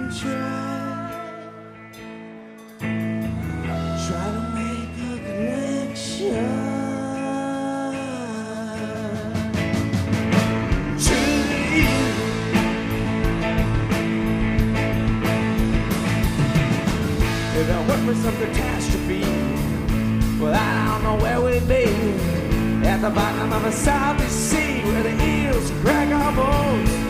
Try to make a connection to you. If it weren't for some catastrophe, well, I don't know where we'd be. At the bottom of a salty sea where the eels crack our bones.